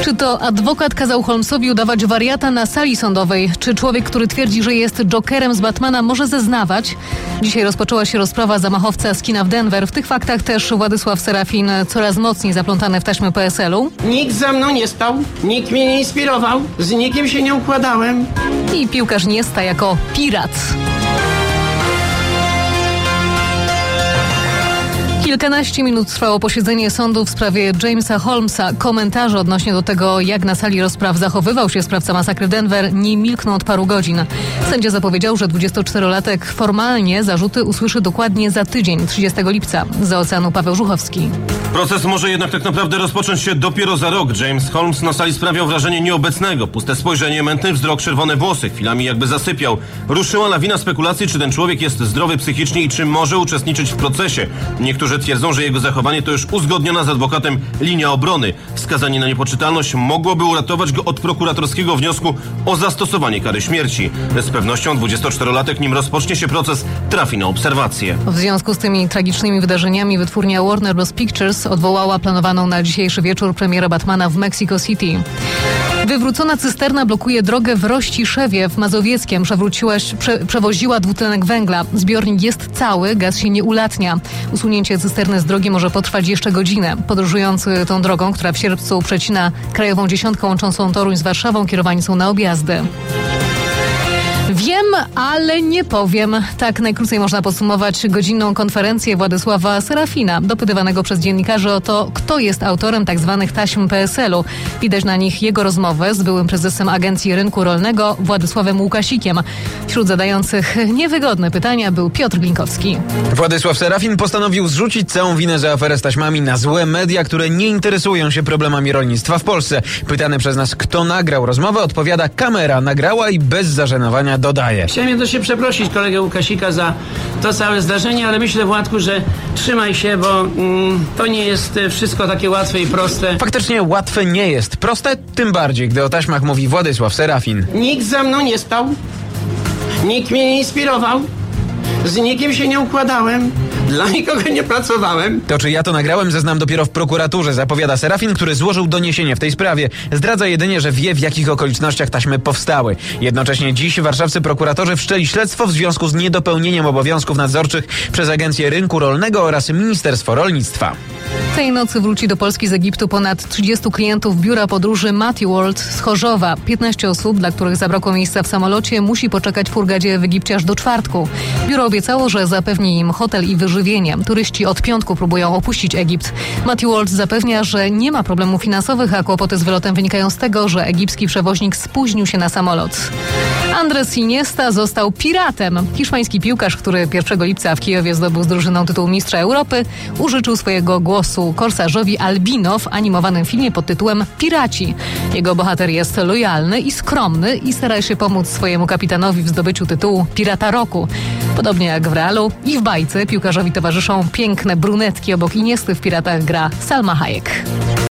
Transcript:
Czy to adwokat kazał Holmesowi udawać wariata na sali sądowej? Czy człowiek, który twierdzi, że jest Jokerem z Batmana, może zeznawać? Dzisiaj rozpoczęła się rozprawa zamachowca z kina w Denver. W tych faktach też Władysław Serafin, coraz mocniej zaplątany w taśmy PSL-u. Nikt za mną nie stał, nikt mnie nie inspirował, z nikim się nie układałem. I piłkarz Niesta jako pirat. Kilkanaście minut trwało posiedzenie sądu w sprawie Jamesa Holmesa. Komentarze odnośnie do tego, jak na sali rozpraw zachowywał się sprawca masakry w Denver, nie milkną od paru godzin. Sędzia zapowiedział, że 24-latek formalnie zarzuty usłyszy dokładnie za tydzień, 30 lipca. Z Oceanu Paweł Żuchowski. Proces może jednak tak naprawdę rozpocząć się dopiero za rok. James Holmes na sali sprawiał wrażenie nieobecnego. Puste spojrzenie, mętny wzrok, czerwone włosy. Chwilami jakby zasypiał. Ruszyła lawina spekulacji, czy ten człowiek jest zdrowy psychicznie i czy może uczestniczyć w procesie. Niektórzy twierdzą, że jego zachowanie to już uzgodniona z adwokatem linia obrony. Wskazanie na niepoczytalność mogłoby uratować go od prokuratorskiego wniosku o zastosowanie kary śmierci. Z pewnością 24-latek, nim rozpocznie się proces, trafi na obserwację. W związku z tymi tragicznymi wydarzeniami wytwórnia Warner Bros. Pictures odwołała planowaną na dzisiejszy wieczór premierę Batmana w Mexico City. Wywrócona cysterna blokuje drogę w Rościszewie w Mazowieckiem. Przewoziła dwutlenek węgla. Zbiornik jest cały, gaz się nie ulatnia. Usunięcie cysterny z drogi może potrwać jeszcze godzinę. Podróżujący tą drogą, która w sierpcu przecina krajową dziesiątkę łączącą Toruń z Warszawą, kierowani są na objazdy. Wiem, ale nie powiem. Tak najkrócej można podsumować godzinną konferencję Władysława Serafina, dopytywanego przez dziennikarzy o to, kto jest autorem tzw. taśm PSL-u. Widać na nich jego rozmowę z byłym prezesem Agencji Rynku Rolnego Władysławem Łukasikiem. Wśród zadających niewygodne pytania był Piotr Glinkowski. Władysław Serafin postanowił zrzucić całą winę za aferę z taśmami na złe media, które nie interesują się problemami rolnictwa w Polsce. Pytany przez nas, kto nagrał rozmowę, odpowiada: kamera nagrała i bez zażenowania dodaje. Chciałem jednocześnie przeprosić kolegę Łukasika za to całe zdarzenie, ale myślę, Władku, że trzymaj się, bo to nie jest wszystko takie łatwe i proste. Faktycznie łatwe nie jest. Proste tym bardziej, gdy o taśmach mówi Władysław Serafin. Nikt za mną nie stał, nikt mnie nie inspirował, z nikim się nie układałem, dla nikogo nie pracowałem. To, czy ja to nagrałem, zeznam dopiero w prokuraturze, zapowiada Serafin, który złożył doniesienie w tej sprawie. Zdradza jedynie, że wie, w jakich okolicznościach taśmy powstały. Jednocześnie dziś warszawscy prokuratorzy wszczęli śledztwo w związku z niedopełnieniem obowiązków nadzorczych przez Agencję Rynku Rolnego oraz Ministerstwo Rolnictwa. Tej nocy wróci do Polski z Egiptu ponad 30 klientów biura podróży Matthew World z Chorzowa. 15 osób, dla których zabrakło miejsca w samolocie, musi poczekać w furgadzie w Egipcie aż do czwartku. Biuro obiecało, że zapewni im hotel i wyżywienie. Turyści od piątku próbują opuścić Egipt. Matthew World zapewnia, że nie ma problemów finansowych, a kłopoty z wylotem wynikają z tego, że egipski przewoźnik spóźnił się na samolot. Andres Iniesta został piratem. Hiszpański piłkarz, który 1 lipca w Kijowie zdobył z drużyną tytuł mistrza Europy, użyczył swojego głosu korsarzowi Albino w animowanym filmie pod tytułem Piraci. Jego bohater jest lojalny i skromny i stara się pomóc swojemu kapitanowi w zdobyciu tytułu Pirata Roku. Podobnie jak w Realu i w bajce piłkarzowi towarzyszą piękne brunetki. Obok Iniesty w Piratach gra Salma Hayek.